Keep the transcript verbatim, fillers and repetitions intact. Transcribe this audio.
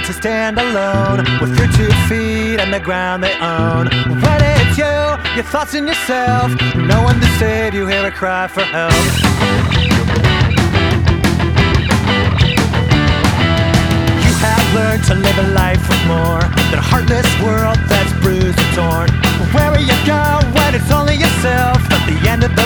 to stand alone with your two feet and the ground they own. When it's you, your thoughts and yourself, no one to save you, hear a cry for help. You have learned to live a life with more than a heartless world that's bruised and torn. Where will you go when it's only yourself at the end of the